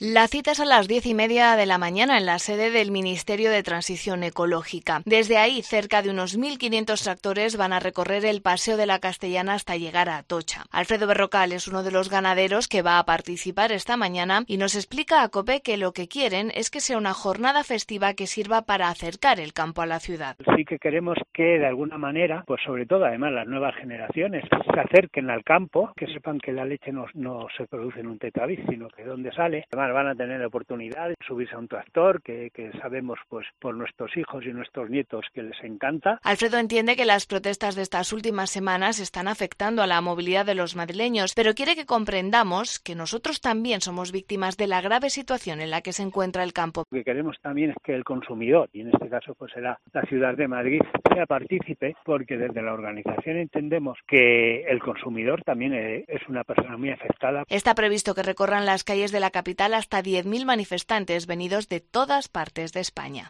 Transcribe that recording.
La cita es a las 10:30 de la mañana en la sede del Ministerio de Transición Ecológica. Desde ahí, cerca de unos 1.500 tractores van a recorrer el Paseo de la Castellana hasta llegar a Atocha. Alfredo Berrocal es uno de los ganaderos que va a participar esta mañana y nos explica a COPE que lo que quieren es que sea una jornada festiva que sirva para acercar el campo a la ciudad. Sí que queremos que de alguna manera, pues sobre todo además las nuevas generaciones, se acerquen al campo, que sepan que la leche no se produce en un tetaviz, sino que donde sale. Además van a tener la oportunidad de subirse a un tractor que sabemos pues por nuestros hijos y nuestros nietos que les encanta. Alfredo entiende que las protestas de estas últimas semanas están afectando a la movilidad de los madrileños, pero quiere que comprendamos que nosotros también somos víctimas de la grave situación en la que se encuentra el campo. Lo que queremos también es que el consumidor, y en este caso pues será la ciudad de Madrid, sea partícipe, porque desde la organización entendemos que el consumidor también es una persona muy afectada. Está previsto que recorran las calles de la capital hasta 10.000 manifestantes venidos de todas partes de España.